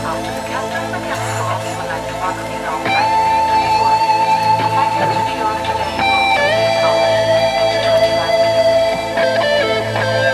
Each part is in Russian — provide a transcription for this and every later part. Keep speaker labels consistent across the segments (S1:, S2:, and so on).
S1: to the Catherine McKenna School, we would like to welcome you home by the doors. The flight to New York today will be installed next 25 minutes.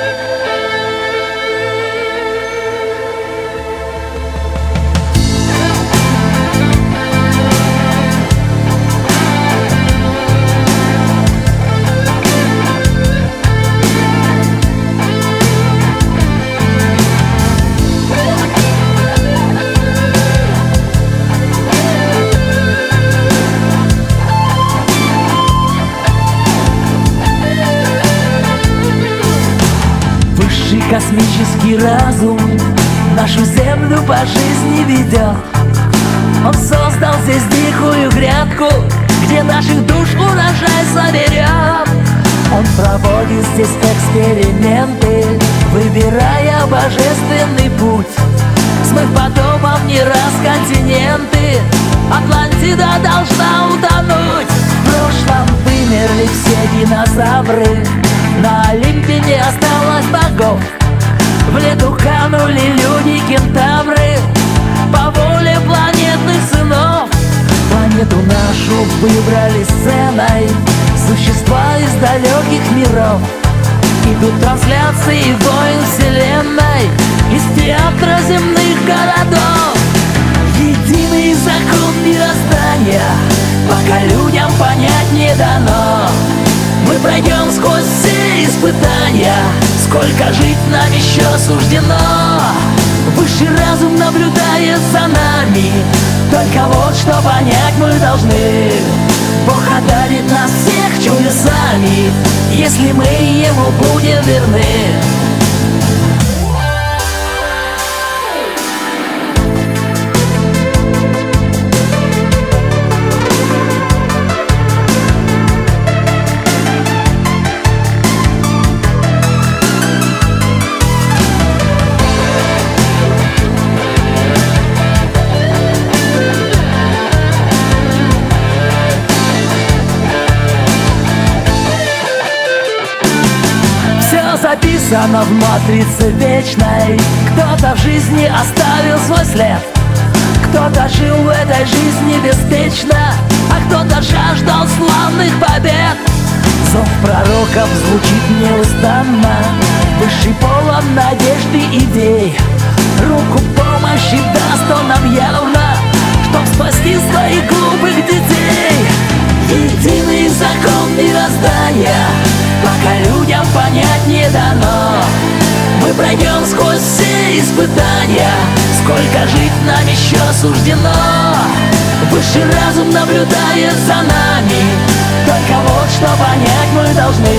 S2: Космический разум нашу землю по жизни ведет. Он создал здесь дикую грядку, где наших душ урожай соберет. Он проводит здесь эксперименты, выбирая божественный путь. Смыв потопом не раз континенты, Атлантида должна утонуть. В прошлом вымерли все динозавры, на Олимпе не осталось богов. В лету канули люди-кентавры по воле планетных сынов. Планету нашу выбрали сценой существа из далеких миров. Идут трансляции войн вселенной из театра земных городов. Единый закон мироздания пока людям понять не дано. Мы пройдем сквозь все испытания, сколько жить нам еще суждено. Высший разум наблюдает за нами, только вот что понять мы должны: Бог одарит нас всех чудесами, если мы Ему будем верны. Записано в матрице вечной. Кто-то в жизни оставил свой след, кто-то жил в этой жизни беспечно, а кто-то жаждал славных побед. Зов пророков звучит неустанно, высший полон надежды идей. Руку помощи даст он нам явно, чтоб спасти своих глупых детей. Единый закон мироздания пока людям понять не дано. Мы пройдем сквозь все испытания, сколько жить нам еще суждено. Высший разум наблюдает за нами, только вот что понять мы должны: